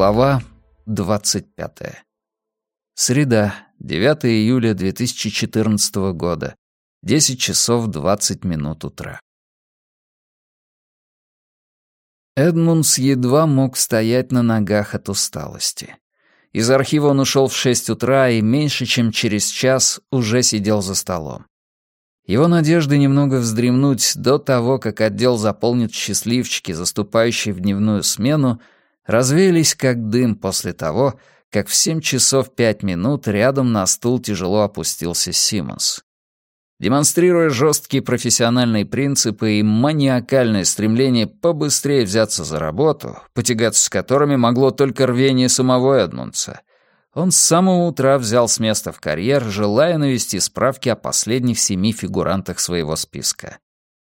Глава 25. Среда, 9 июля 2014 года, 10 часов 20 минут утра. Эдмундс едва мог стоять на ногах от усталости. Из архива он ушел в 6 утра и меньше чем через час уже сидел за столом. Его надежды немного вздремнуть до того, как отдел заполнит счастливчики, заступающие в дневную смену, развеялись как дым после того, как в 7 часов 5 минут рядом на стул тяжело опустился Симмонс. Демонстрируя жесткие профессиональные принципы и маниакальное стремление побыстрее взяться за работу, потягаться с которыми могло только рвение самого Эдмундса, он с самого утра взял с места в карьер, желая навести справки о последних 7 фигурантах своего списка.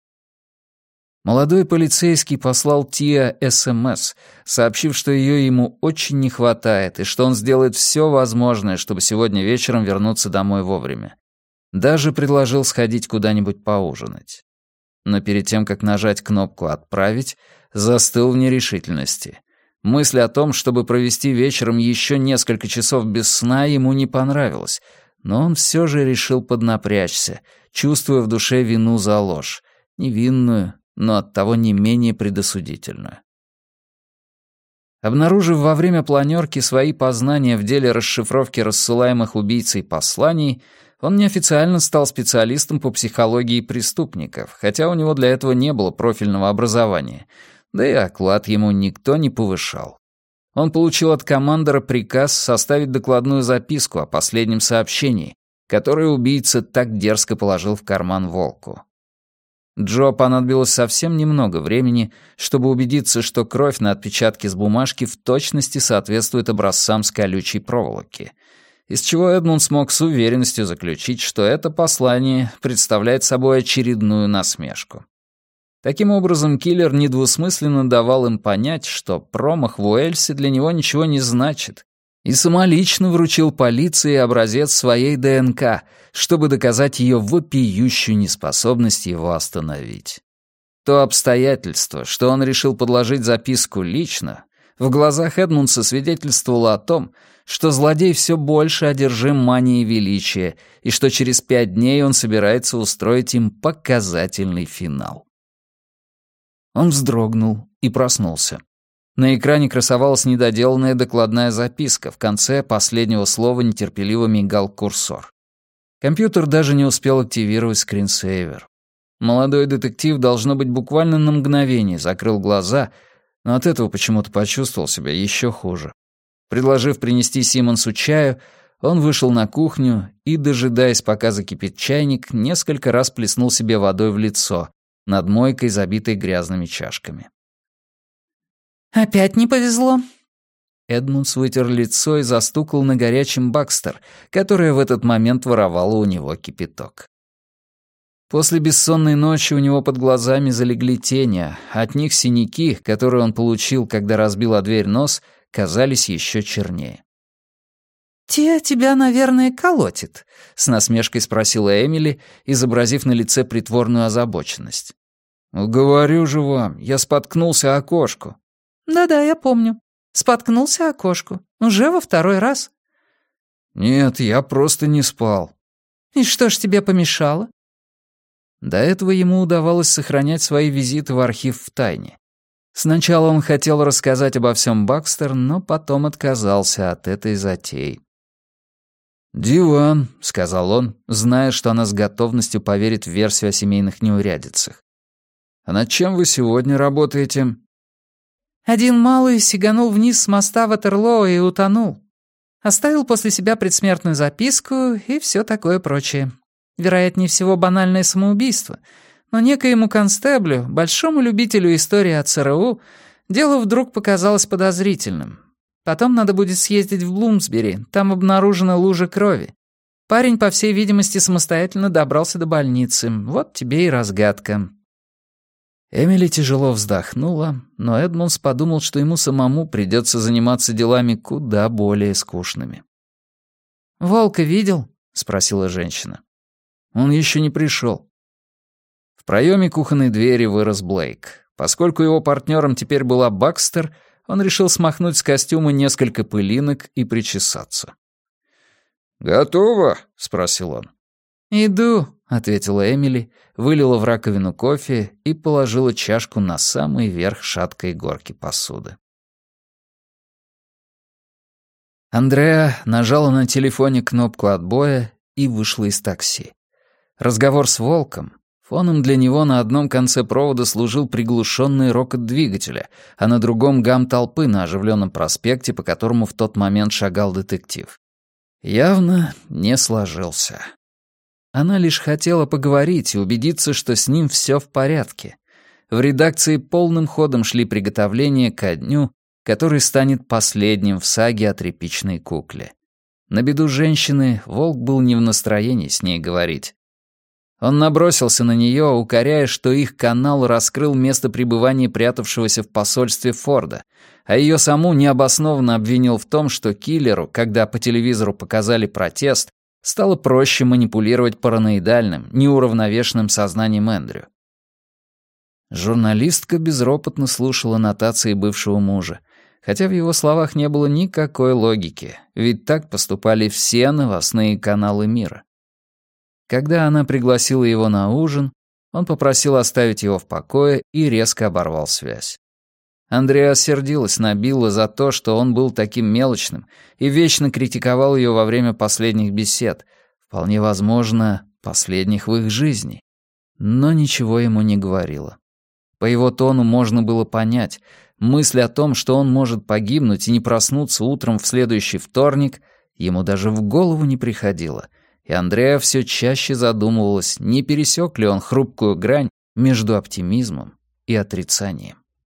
Молодой полицейский послал Тиа СМС, сообщив, что ее ему очень не хватает и что он сделает все возможное, чтобы сегодня вечером вернуться домой вовремя. Даже предложил сходить куда-нибудь поужинать. Но перед тем, как нажать кнопку «Отправить», застыл в нерешительности. Мысль о том, чтобы провести вечером еще несколько часов без сна, ему не понравилась, но он все же решил поднапрячься, чувствуя в душе вину за ложь, невинную, но оттого не менее предосудительную. Обнаружив во время планерки свои познания в деле расшифровки рассылаемых убийцей посланий, он неофициально стал специалистом по психологии преступников, хотя у него для этого не было профильного образования, да и оклад ему никто не повышал. Он получил от командора приказ составить докладную записку о последнем сообщении, которое убийца так дерзко положил в карман волку. Джо понадобилось совсем немного времени, чтобы убедиться, что кровь на отпечатке с бумажки в точности соответствует образцам с колючей проволоки, из чего Эдмунд смог с уверенностью заключить, что это послание представляет собой очередную насмешку. Таким образом, киллер недвусмысленно давал им понять, что промах в Уэльсе для него ничего не значит, и самолично вручил полиции образец своей ДНК, чтобы доказать ее вопиющую неспособность его остановить. То обстоятельство, что он решил подложить записку лично, в глазах Эдмундса свидетельствовало о том, что злодей все больше одержим манией величия и что через 5 дней он собирается устроить им показательный финал. Он вздрогнул и проснулся. На экране красовалась недоделанная докладная записка, в конце последнего слова нетерпеливо мигал курсор. Компьютер даже не успел активировать скринсейвер. Молодой детектив, должно быть, буквально на мгновение закрыл глаза, но от этого почему-то почувствовал себя еще хуже. Предложив принести Симмонсу чаю, он вышел на кухню и, дожидаясь, пока закипит чайник, несколько раз плеснул себе водой в лицо, над мойкой, забитой грязными чашками. «Опять не повезло?» Эдмундс вытер лицо и застукал на горячем Бакстер, которая в этот момент воровала у него кипяток. После бессонной ночи у него под глазами залегли тени, а от них синяки, которые он получил, когда разбил о дверь нос, казались еще чернее. «Тебя, наверное, колотит?» — с насмешкой спросила Эмили, изобразив на лице притворную озабоченность. «Говорю же вам, я споткнулся о кошку». «Да-да, я помню. Споткнулся о кошку. Уже во 2-й раз». «Нет, я просто не спал». «И что ж тебе помешало?» До этого ему удавалось сохранять свои визиты в архив в тайне. Сначала он хотел рассказать обо всем Бакстер, но потом отказался от этой затеи. «Диван», — сказал он, зная, что она с готовностью поверит в версию о семейных неурядицах. «А над чем вы сегодня работаете?» Один малый сиганул вниз с моста Ватерлоо и утонул. Оставил после себя предсмертную записку и все такое прочее. Вероятнее всего, банальное самоубийство. Но некоему констеблю, большому любителю истории о ЦРУ, дело вдруг показалось подозрительным. Потом надо будет съездить в Блумсбери, там обнаружена лужа крови. Парень, по всей видимости, самостоятельно добрался до больницы. Вот тебе и разгадка». Эмили тяжело вздохнула, но Эдмундс подумал, что ему самому придется заниматься делами куда более скучными. «Волка видел?» — спросила женщина. «Он еще не пришел». В проеме кухонной двери вырос Блейк. Поскольку его партнером теперь была Бакстер, Он решил смахнуть с костюма несколько пылинок и причесаться. «Готово?» — спросил он. «Иду», — ответила Эмили, вылила в раковину кофе и положила чашку на самый верх шаткой горки посуды. Андреа нажала на телефоне кнопку отбоя и вышла из такси. Разговор с Волком. Фоном для него на одном конце провода служил приглушенный рокот двигателя, а на другом гам толпы на оживленном проспекте, по которому в тот момент шагал детектив. Явно не сложился. Она лишь хотела поговорить и убедиться, что с ним все в порядке. В редакции полным ходом шли приготовления ко дню, который станет последним в саге о тряпичной кукле. На беду женщины Волк был не в настроении с ней говорить. Он набросился на нее, укоряя, что их канал раскрыл место пребывания прятавшегося в посольстве Форда, а ее саму необоснованно обвинил в том, что киллеру, когда по телевизору показали протест, стало проще манипулировать параноидальным, неуравновешенным сознанием Эндрю. Журналистка безропотно слушала нотации бывшего мужа, хотя в его словах не было никакой логики, ведь так поступали все новостные каналы мира. Когда она пригласила его на ужин, он попросил оставить его в покое и резко оборвал связь. Андреа сердилась на Билла за то, что он был таким мелочным и вечно критиковал ее во время последних бесед, вполне возможно, последних в их жизни, но ничего ему не говорила. По его тону можно было понять, мысль о том, что он может погибнуть и не проснуться утром в следующий вторник, ему даже в голову не приходила, и Андреа все чаще задумывалась, не пересек ли он хрупкую грань между оптимизмом и отрицанием.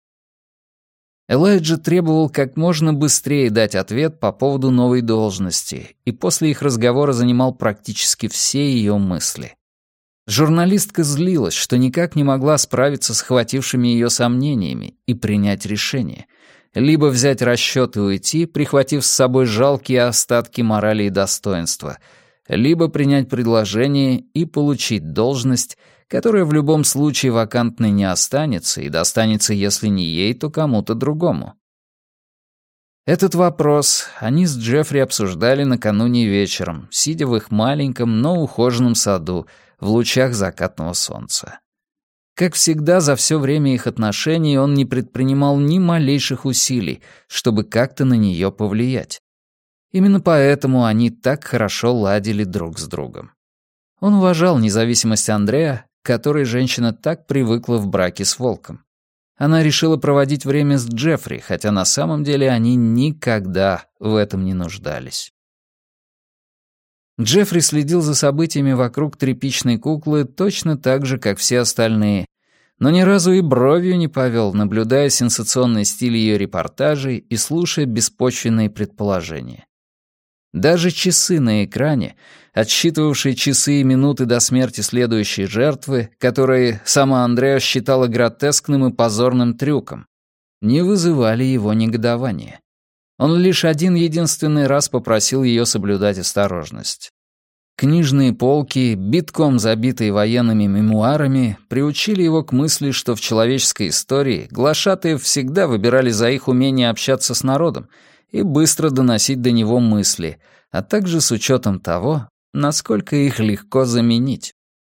Элайджа требовал как можно быстрее дать ответ по поводу новой должности, и после их разговора занимал практически все ее мысли. Журналистка злилась, что никак не могла справиться с охватившими ее сомнениями и принять решение. Либо взять расчет и уйти, прихватив с собой жалкие остатки морали и достоинства, либо принять предложение и получить должность, которая в любом случае вакантной не останется и достанется, если не ей, то кому-то другому. Этот вопрос они с Джеффри обсуждали накануне вечером, сидя в их маленьком, но ухоженном саду в лучах закатного солнца. Как всегда, за все время их отношений он не предпринимал ни малейших усилий, чтобы как-то на нее повлиять. Именно поэтому они так хорошо ладили друг с другом. Он уважал независимость Андреа, к которой женщина так привыкла в браке с Волком. Она решила проводить время с Джеффри, хотя на самом деле они никогда в этом не нуждались. Джеффри следил за событиями вокруг тряпичной куклы точно так же, как все остальные, но ни разу и бровью не повел, наблюдая сенсационный стиль ее репортажей и слушая беспочвенные предположения. Даже часы на экране, отсчитывавшие часы и минуты до смерти следующей жертвы, которые сама Андреа считала гротескным и позорным трюком, не вызывали его негодования. Он лишь один-единственный раз попросил ее соблюдать осторожность. Книжные полки, битком забитые военными мемуарами, приучили его к мысли, что в человеческой истории глашатаев всегда выбирали за их умение общаться с народом и быстро доносить до него мысли, а также с учетом того, насколько их легко заменить.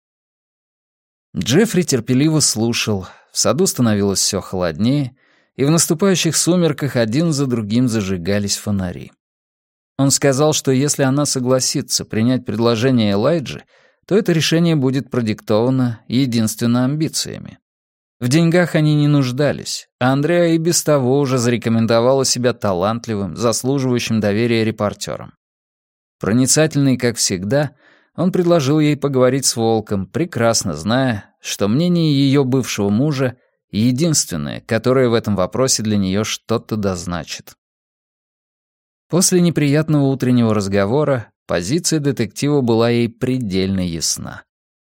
Джеффри терпеливо слушал, в саду становилось все холоднее, и в наступающих сумерках один за другим зажигались фонари. Он сказал, что если она согласится принять предложение Элайджи, то это решение будет продиктовано единственно амбициями. В деньгах они не нуждались, а Андреа и без того уже зарекомендовала себя талантливым, заслуживающим доверия репортером. Проницательный, как всегда, он предложил ей поговорить с Волком, прекрасно зная, что мнение ее бывшего мужа единственное, которое в этом вопросе для нее что-то дозначит. После неприятного утреннего разговора позиция детектива была ей предельно ясна.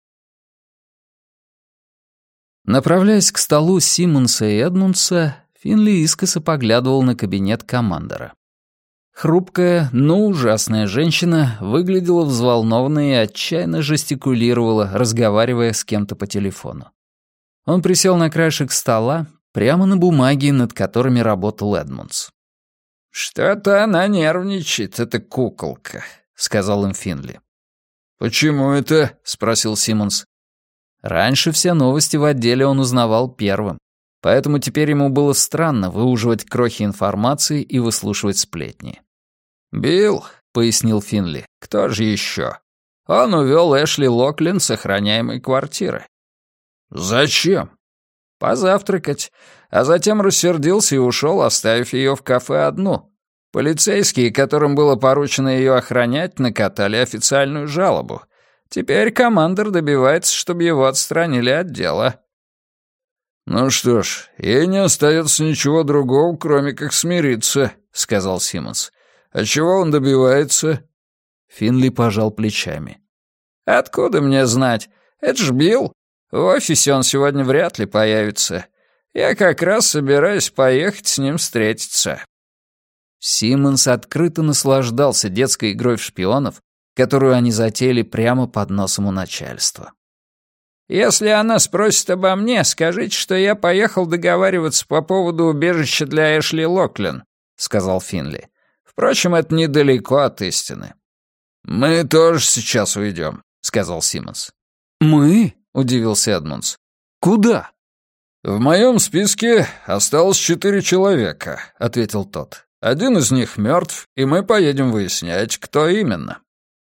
Направляясь к столу Симмонса и Эдмундса, Финли искоса поглядывал на кабинет командора. Хрупкая, но ужасная женщина выглядела взволнованной и отчаянно жестикулировала, разговаривая с кем-то по телефону. Он присел на краешек стола, прямо на бумаге, над которыми работал Эдмундс. «Что-то она нервничает, эта куколка», — сказал им Финли. «Почему это?» — спросил Симмонс. Раньше все новости в отделе он узнавал первым, поэтому теперь ему было странно выуживать крохи информации и выслушивать сплетни. «Билл», — пояснил Финли, — «кто же еще? Он увел Эшли Локлин с охраняемой квартиры». «Зачем?» «Позавтракать, а затем рассердился и ушел, оставив ее в кафе одну. Полицейские, которым было поручено ее охранять, накатали официальную жалобу. Теперь командор добивается, чтобы его отстранили от дела». «Ну что ж, ей не остается ничего другого, кроме как смириться», — сказал Симмонс. «А чего он добивается?» Финли пожал плечами. «Откуда мне знать? Это ж Билл. В офисе он сегодня вряд ли появится. Я как раз собираюсь поехать с ним встретиться». Симмонс открыто наслаждался детской игрой в шпионов, которую они затеяли прямо под носом у начальства. «Если она спросит обо мне, скажите, что я поехал договариваться по поводу убежища для Эшли Локлин», — сказал Финли. «Впрочем, это недалеко от истины». «Мы тоже сейчас уйдем», — сказал Симмонс. «Мы?» — удивился Эдмундс. «Куда?» «В моем списке осталось 4 человека», — ответил тот. «Один из них мертв, и мы поедем выяснять, кто именно».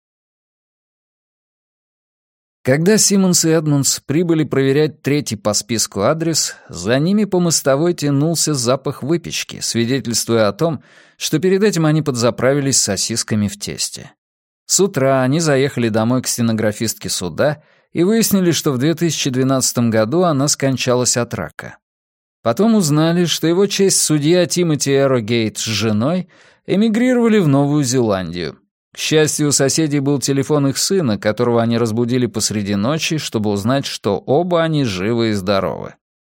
Когда Симмонс и Эдмундс прибыли проверять третий по списку адрес, за ними по мостовой тянулся запах выпечки, свидетельствуя о том, что перед этим они подзаправились сосисками в тесте. С утра они заехали домой к стенографистке суда и выяснили, что в 2012 году она скончалась от рака. Потом узнали, что его честь судья Тимоти Эрогейт с женой эмигрировали в Новую Зеландию. К счастью, у соседей был телефон их сына, которого они разбудили посреди ночи, чтобы узнать, что оба они живы и здоровы.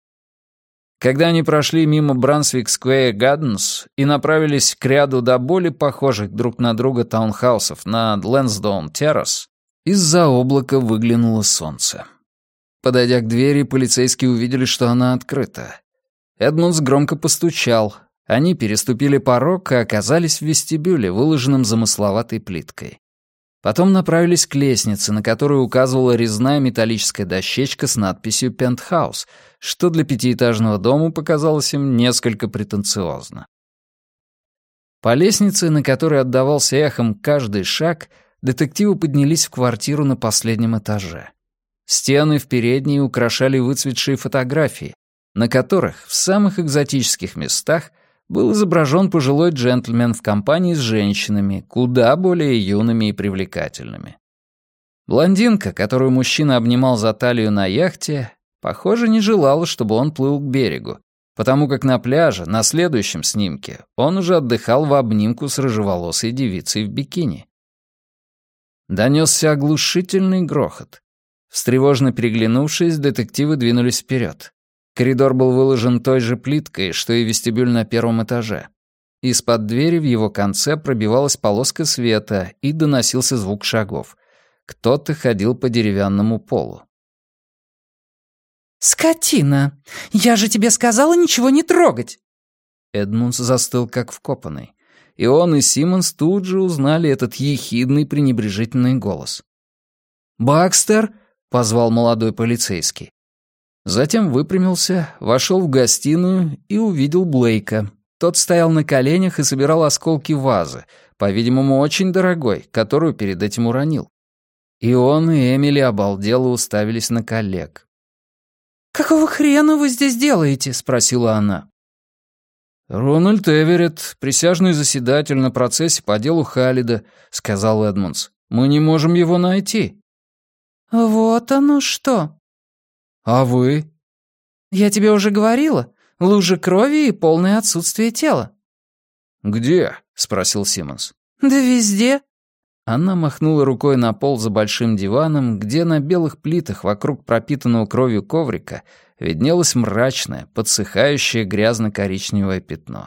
Когда они прошли мимо Брансвик-Сквер Гарденс и направились к ряду до боли похожих друг на друга таунхаусов на Лэнсдоун-террас, из-за облака выглянуло солнце. Подойдя к двери, полицейские увидели, что она открыта. Эдмундс громко постучал. Они переступили порог и оказались в вестибюле, выложенном замысловатой плиткой. Потом направились к лестнице, на которую указывала резная металлическая дощечка с надписью «Пентхаус», что для пятиэтажного дома показалось им несколько претенциозно. По лестнице, на которой отдавался эхом каждый шаг, детективы поднялись в квартиру на последнем этаже. Стены в передней украшали выцветшие фотографии, на которых в самых экзотических местах был изображен пожилой джентльмен в компании с женщинами, куда более юными и привлекательными. Блондинка, которую мужчина обнимал за талию на яхте, похоже, не желала, чтобы он плыл к берегу, потому как на пляже, на следующем снимке, он уже отдыхал в обнимку с рыжеволосой девицей в бикини. Донесся оглушительный грохот. Встревоженно переглянувшись, детективы двинулись вперед. Коридор был выложен той же плиткой, что и вестибюль на первом этаже. Из-под двери в его конце пробивалась полоска света и доносился звук шагов. Кто-то ходил по деревянному полу. «Скотина! Я же тебе сказала ничего не трогать!» Эдмундс застыл как вкопанный. И он, и Симмонс тут же узнали этот ехидный пренебрежительный голос. «Бакстер!» — позвал молодой полицейский. Затем выпрямился, вошел в гостиную и увидел Блейка. Тот стоял на коленях и собирал осколки вазы, по-видимому, очень дорогой, которую перед этим уронил. И он, и Эмили обалдело уставились на коллег. «Какого хрена вы здесь делаете?» — спросила она. «Рональд Эверетт, присяжный заседатель на процессе по делу Халлида», — сказал Эдмундс. «Мы не можем его найти». «Вот оно что!» «А вы?» «Я тебе уже говорила. Лужа крови и полное отсутствие тела». «Где?» — спросил Симмонс. «Да везде». Она махнула рукой на пол за большим диваном, где на белых плитах вокруг пропитанного кровью коврика виднелось мрачное, подсыхающее грязно-коричневое пятно.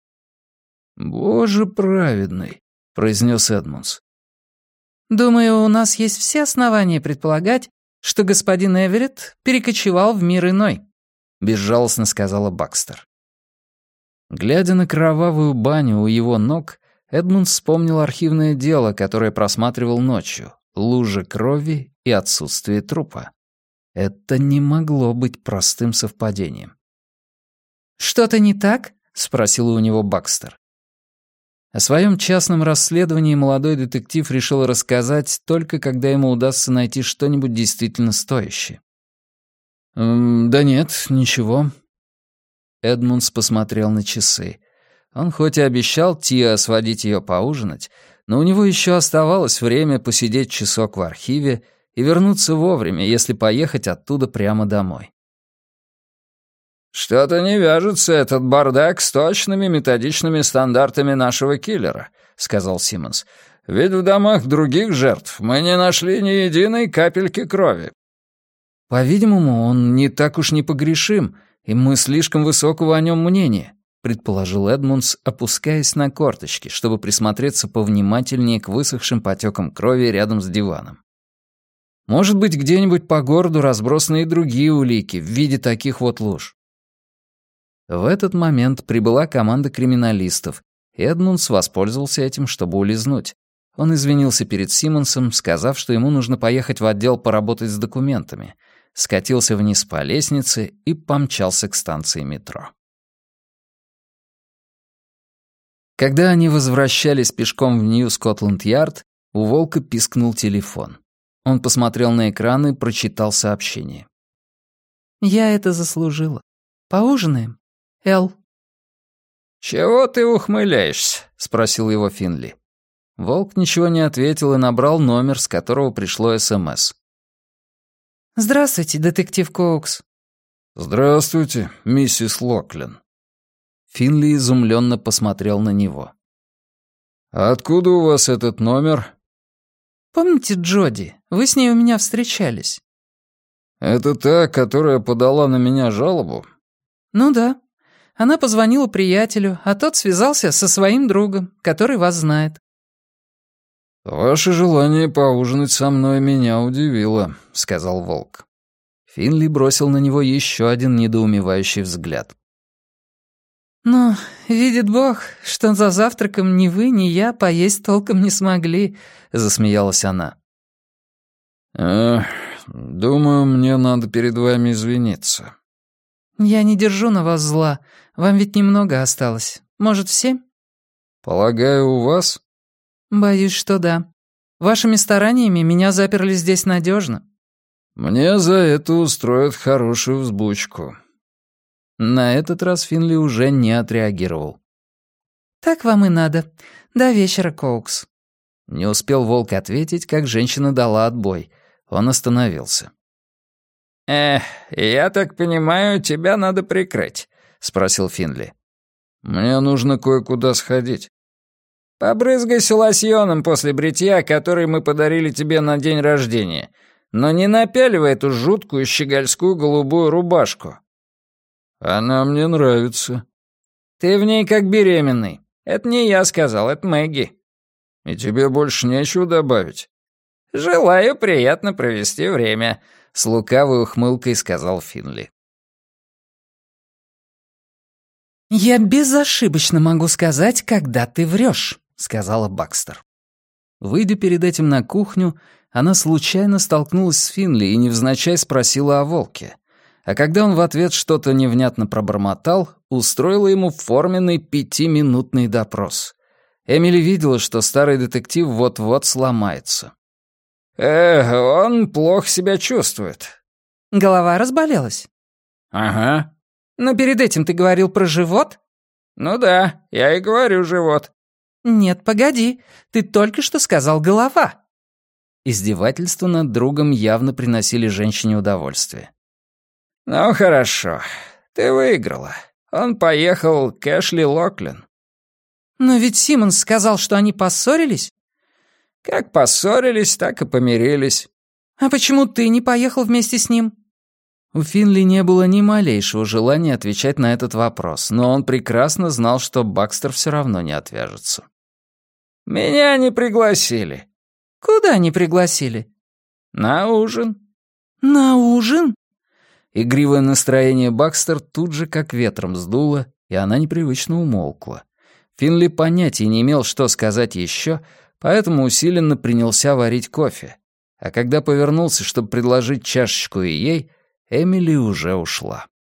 «Боже праведный», — произнес Эдмундс. «Думаю, у нас есть все основания предполагать, что господин Эверетт перекочевал в мир иной». — безжалостно сказала Бакстер. Глядя на кровавую баню у его ног, Эдмунд вспомнил архивное дело, которое просматривал ночью, лужа крови и отсутствие трупа. Это не могло быть простым совпадением. «Что-то не так?» — спросила у него Бакстер. О своем частном расследовании молодой детектив решил рассказать только когда ему удастся найти что-нибудь действительно стоящее. «Да нет, ничего». Эдмундс посмотрел на часы. Он хоть и обещал Тиа сводить ее поужинать, но у него еще оставалось время посидеть часок в архиве и вернуться вовремя, если поехать оттуда прямо домой. «Что-то не вяжется этот бардак с точными методичными стандартами нашего киллера», — сказал Симмонс. «Ведь в домах других жертв мы не нашли ни единой капельки крови». «По-видимому, он не так уж непогрешим, и мы слишком высокого о нем мнения», — предположил Эдмундс, опускаясь на корточки, чтобы присмотреться повнимательнее к высохшим потекам крови рядом с диваном. «Может быть, где-нибудь по городу разбросаны и другие улики в виде таких вот луж». В этот момент прибыла команда криминалистов, и Эдмундс воспользовался этим, чтобы улизнуть. Он извинился перед Симмонсом, сказав, что ему нужно поехать в отдел поработать с документами, скатился вниз по лестнице и помчался к станции метро. Когда они возвращались пешком в Нью-Скотланд-Ярд, у Волка пискнул телефон. Он посмотрел на экран и прочитал сообщение. «Я это заслужила. Поужинаем? Эл». «Чего ты ухмыляешься?» — спросил его Финли. Волк ничего не ответил и набрал номер, с которого пришло СМС. «Здравствуйте, детектив Коукс». «Здравствуйте, миссис Локлин». Финли изумленно посмотрел на него. «А откуда у вас этот номер?» «Помните Джоди? Вы с ней у меня встречались». «Это та, которая подала на меня жалобу?» «Ну да. Она позвонила приятелю, а тот связался со своим другом, который вас знает». «Ваше желание поужинать со мной меня удивило», — сказал Волк. Финли бросил на него еще один недоумевающий взгляд. «Ну, видит Бог, что за завтраком ни вы, ни я поесть толком не смогли», — засмеялась она. Думаю, мне надо перед вами извиниться». «Я не держу на вас зла. Вам ведь немного осталось. Может, 7?» «Полагаю, у вас?» «Боюсь, что да. Вашими стараниями меня заперли здесь надежно». «Мне за это устроят хорошую взбучку». На этот раз Финли уже не отреагировал. «Так вам и надо. До вечера, Коукс». Не успел Волк ответить, как женщина дала отбой. Он остановился. Я так понимаю, тебя надо прикрыть», — спросил Финли. «Мне нужно кое-куда сходить». «Побрызгайся лосьоном после бритья, который мы подарили тебе на день рождения, но не напяливай эту жуткую щегольскую голубую рубашку». «Она мне нравится». «Ты в ней как беременный. Это не я сказал, это Мэгги». «И тебе больше нечего добавить?» «Желаю приятно провести время», — с лукавой ухмылкой сказал Финли. «Я безошибочно могу сказать, когда ты врешь», — сказала Бакстер. Выйдя перед этим на кухню, она случайно столкнулась с Финли и невзначай спросила о Волке. А когда он в ответ что-то невнятно пробормотал, устроила ему форменный 5-минутный допрос. Эмили видела, что старый детектив вот-вот сломается. Он плохо себя чувствует». «Голова разболелась?» «Ага». «Но перед этим ты говорил про живот?» «Ну да, я и говорю живот». «Нет, погоди, ты только что сказал голова». Издевательства над другом явно приносили женщине удовольствие. «Ну хорошо, ты выиграла. Он поехал к Эшли Локлин». «Но ведь Симмонс сказал, что они поссорились». «Как поссорились, так и помирились». «А почему ты не поехал вместе с ним?» У Финли не было ни малейшего желания отвечать на этот вопрос, но он прекрасно знал, что Бакстер все равно не отвяжется. «Меня не пригласили». «Куда не пригласили?» «На ужин». «На ужин?» Игривое настроение Бакстер тут же как ветром сдуло, и она непривычно умолкла. Финли понятия не имел, что сказать еще, поэтому усиленно принялся варить кофе. А когда повернулся, чтобы предложить чашечку и ей, Эмили уже ушла.